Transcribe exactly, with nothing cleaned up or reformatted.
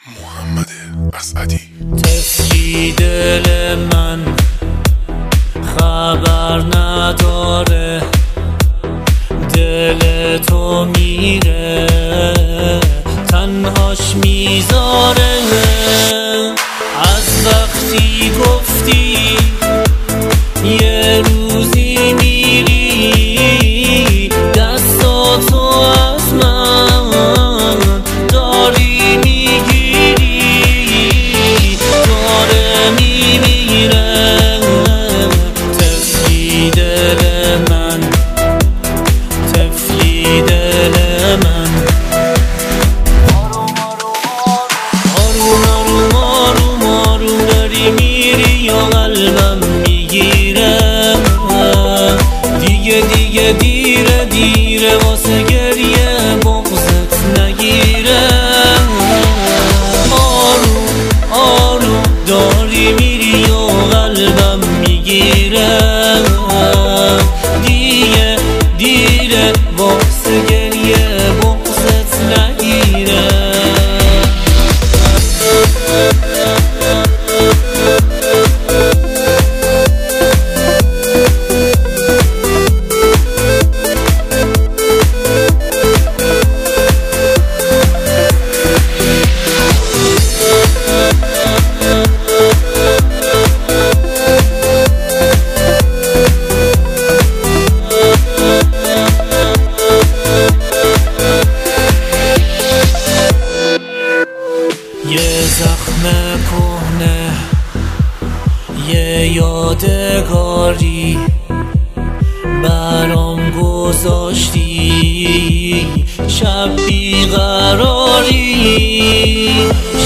محمد اسعدی. طفلی دل من خبر نداره، دل تو میره تنهاش میذاره. از وقتی گفتی یه روزی میری، دستاتو از من داری میگیری، داره میمیره طفلی دل من، طفلی دل من. آروم آروم آروم آروم داری میری یا قلبم میگیره. دیگه دیگه دیره دیره واسه گریه بغضت نگیره. آروم آروم داری میری یا قلبم میگیره. دیگه دیره واسه گریه بغضت نگیره. یه زخم کهنه، یه یادگاری برام گذاشتی، شب بیقراری